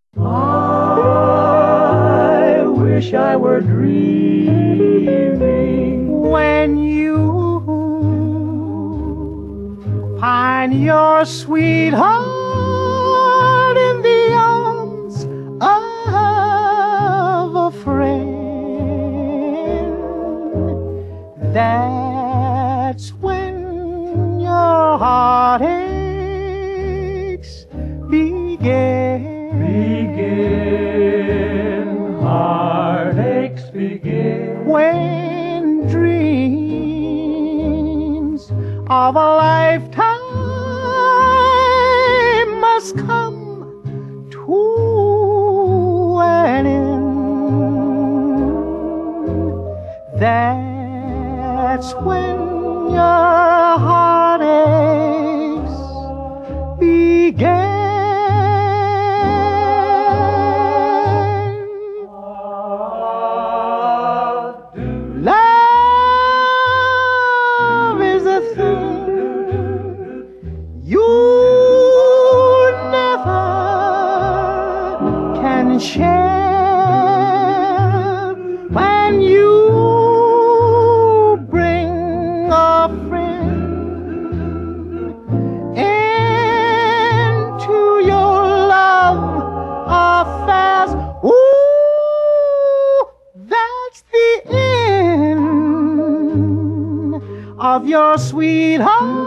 I wish I were dreaming when you find your sweetheart in the arms of a friend. That's when your heartaches begin. Heartaches begin When dreams of a lifetime must come to an end. That's when your heartaches begin. Love is a thing you never can share. When you bring a friend into your love affairs, ooh, that's the end of your sweetheart.